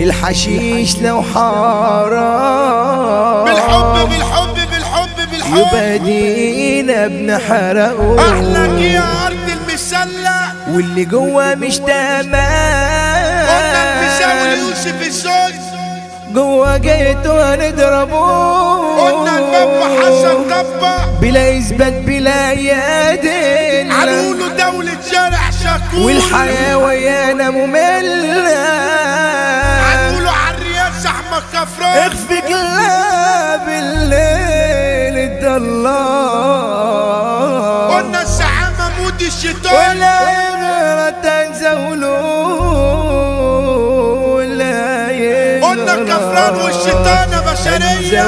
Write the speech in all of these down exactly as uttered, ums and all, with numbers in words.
الحشيش لو حرام بالحب بالحب بالحب بالحب يبقى دينا بنحرقه. اهلك يا ارض المسلة واللي جوا مش تمام. قلنا المساوي يوسف الزوج جوا جيتوا هنضربوه. قلنا البابا حسن طبع بلا اثبات بلا يدين. عنقوله دولة شارع شكور والحياة ويانا مملة. عنقوله عالرياض زحمة كفران. اخفي كلاب الليل الضلال. قلنا الزعامة مود الشيطان ولا عبرة تنزولوا. ولا قلنا الكفران والشيطانة بشرية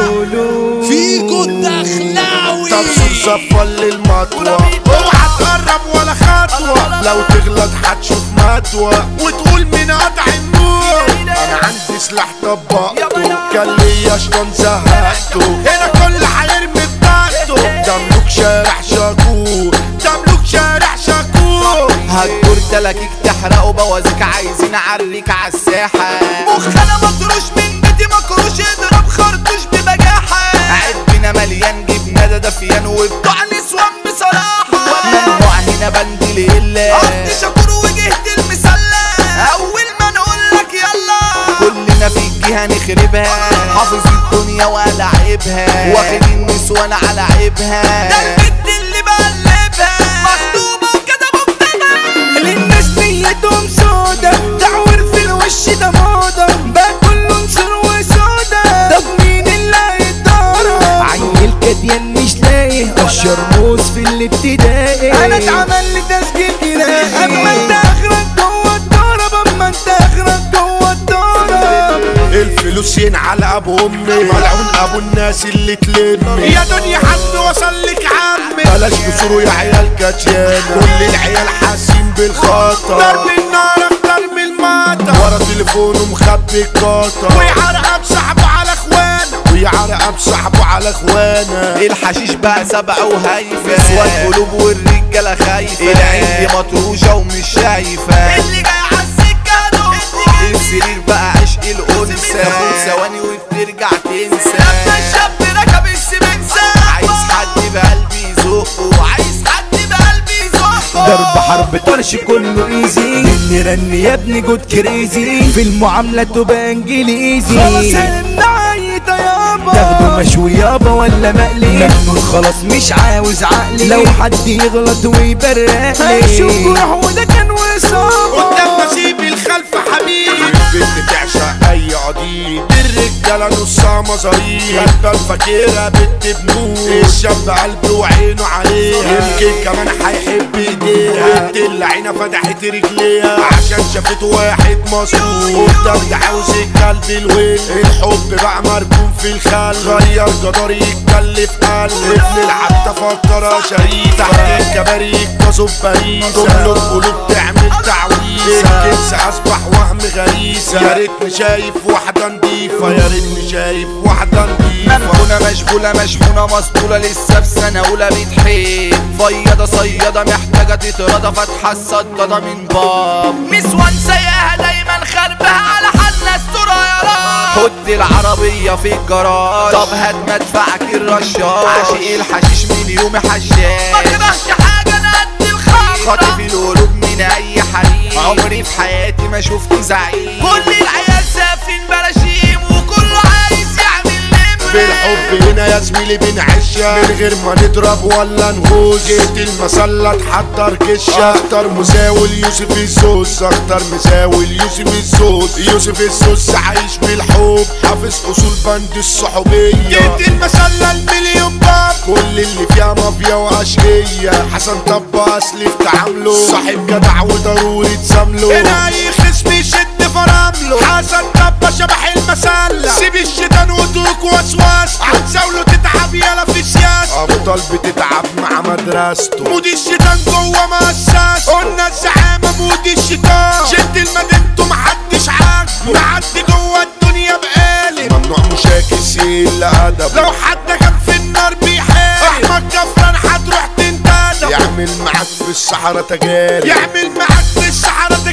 فيكو الدخلاوي. طب صفر للمطوة اوعى تقرب ولا خطوة. لو تغلط هتشوف مطوة وتقول من قطع النور. انا عندي سلاح طبقته كان ليا شطان زهقته. هنا كل هيرمي بطاقته. تملك شارع شاكور تملك شارع شاكور. هتدور تلاكيك تحرقوا بوازيك عايزين اعريك عالساحة. مخنا مطروش من بيتي مكروش اضرب خرطوش ببجاحة. عدنا مليان جبنا ده دفيان وبتوع نسوان بصراحة. ممنوع هنا بند لله ارض شاكور وجهة المسلة. اول ما نقولك يلا كلنا في الجهة نخربها. حافظ الدنيا ولاعبها واخد النسوان على عيبها. ده البت اللي بقلبها مخدومة وكده مبتغى. الناس نيتهم سودا. تعور في الوش ده موضة. بقى كله نصر وسودا. طب مين اللي هيتضرب؟ عيل كديان مش لاقي الشرموس في الابتدائي. انا اتعمل لي تسجيل جنائي. اما انت اخرك جوه الضرب. اما انت اخرك جوه الضرب. الفلوس ينعلى ابو امي. ملعون ابو الناس اللي تلمي. يا دنيا حد وصل لك عمي. بلاش كسور يا عيال كاتيان. كل العيال حاسين بالخطر. ضرب النار اكتر من المطر. ورا تليفونه مخبي القطر. ويعرقب صاحبه على اخوانه. ويعرقب صاحبه على اخوانه. الحشيش بقى سبقة وهايفة. نسوان قلوب والرجالة خايفة. العين دي مطروشة ومش شايفة. اللي جاي عالسكة السرير بقى عشق الأنثى. تاخد ثواني وبترجع تنسى. لما الشاب ركب السمنسة عايز حد بقلبي يزقه. عايز حد بقلبي يزقه. ضرب حرب طرش كله ايزي. نرن يا ابني جود كريزي. في المعاملة تبقى انجليزي. خلاص هلمنا عيطة يابا. تاخده مشوي يابا ولا مقلي. مجنون خلاص مش عاوز عقلي. لو حد يغلط ويبرقلي هشوف روح وده كان وصابة. قدام نسيب الخلف حبيب. البنت تعشق اي عديد. الرجالة نصها مظاريف. غدا الفكيرة بنت بنور. الشاب قلبه وعينه عليها. يمكن كمان هيحب ايديها. بنت اللعينة فتحت رجليها عشان شافت واحد مصروف. قدام ده عاوز الكلب الويل. الحب بقى مركون في الخل. غير جدار يتكلف قل. ابن العبد فكرها شريف. تحت الكباري يكتسب باريس. تملك قلوب تعمل تعويذة. الجنس اصبح وهم غريزة. يا ريتني شايف واحدة نضيفة. يا ريتني شايف واحدة نضيفة. ممكونة مشغولة مشحونة مسطولة لسه في سنة أولى بتحب. فيضة صيادة محتاجة تترضى فاتحة الصدادة من باب. نسوان سايقها دايما خربها على حالنا استرا يا رب. حط العربية في الجراج. طب هات مدفعك الرشاش. عاشق الحشيش من يوم حشاش. ما تكرهش حاجة أنا قد الخمرة. خاطف القلوب من أي حريم. عمري في حياتي ما شفت زعيم. كل العيال سافين براشيم وكله عايز يعمل نمرة. بالحب هنا يا زميلي بنعشها من غير ما نضرب ولا نغوش. جيت المسلة تحضر كشة. اختار مساوي يوسف الزوز. اختار مساوي يوسف الزوز. يوسف الزوز عايش بالحب. حافظ اصول بند الصحوبية. جيت المسلة المليون باب. كل اللي فيها مافيا واشقية. حسن طب اصلي في تعامله. صاحب جدع وضروري تسامله. هنا اي خصم يشد فرامله. حسن طب شبح المسلة. سيب الشيطان وترك وسواس. عتزاوله تتعب يلا في سياسة. افضل بتتعب مع مدرسته. مود الشيطان جوه مؤسسته. قلنا الزعامة مود الشيطان. شد المدينته محدش عاجبه. معدي جوه الدنيا بقالب. ممنوع مشاكس الا ادب. لو حد كان في النار بيحارب. احمد كفران هتروح تنتدب. يعمل معاك في الصحراء تجارب. يعمل معاك في الصحراء تجارب.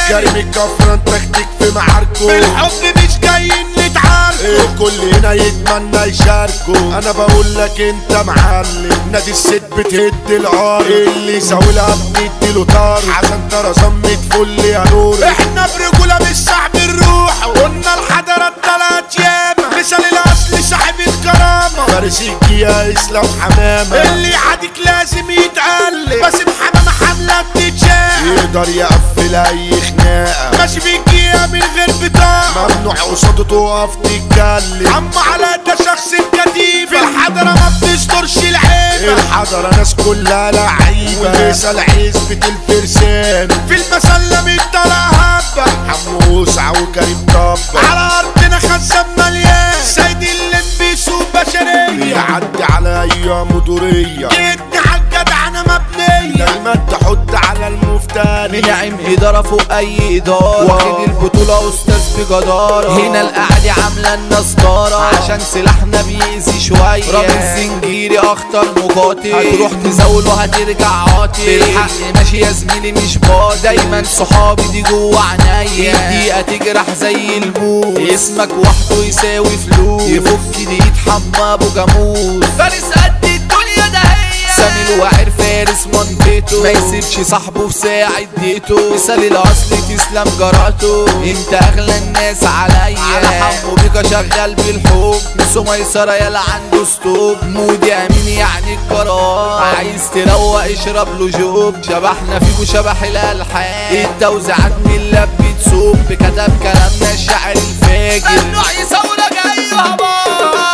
كريم الكفر انت تكفي معاركو بالحب مش جايين نتعاركوا الكل هنا يتمنى يشاركوا انا بقول لك انت معلم نادي الست بتهد العار اللي يساولها بتديله طار عشان طرزان متفل يا نور احنا برجولة مش صاحب الروح قلنا الحضارات تلات ياما مثال الاصل صاحب الكرامة فارس الجيا اسلام حمامة اللي يعاديك لازم يتقلب بس بحمامة حملة بتتشاف يقدر يقفل اي خناقة ماشي في الجيا من غير بطاقة ممنوع قصاده تقف تتكلم عم على ده شخص كتيب في الحضرة ما بتسترش العيبة الحضرة ناس كلها لعيبة ومثال عزبة الفرسان في المسلة متطلع هبة حمو وسعة وكريم طبة على ارضنا خزان مليان سيد اللي بيسوق بشرية يعدي على ايام دورية جيتني عالجدع انا مبنية دايما تحط على المفتري نعم إدارة فوق أي إدارة واخد البطولة أستاذ بجدارة هنا القعدة عاملة النصارى عشان سلاحنا بيأذي شوية راجل زنجيري أخطر مقاتل هتروح تزاوله هترجع عاطل بالحق ماشي يا زميلي مش باطل دايما صحابي دي جوه عينيا دقيقة تجرح زي الموت اسمك وحده يساوي فلوس يفك دي يتحمى أبو جاموس فارس قد الدنيا ده هي سامي الواعر فارس منطقته ما يسيبش صاحبه في ساعة اديته مثال الاصل تسلم جراته انت اغلى الناس عليا على حمو بيكا شغال بالحب نسو ميسرة يلا عنده ستوب مودي امين يعني القرار عايز تروق اشرب له جوب شبحنا فيكو شبح الالحان التوزيعات من اللب بتسوب كتب كلامنا الشاعر الفاجر ممنوع يصورك ايها بار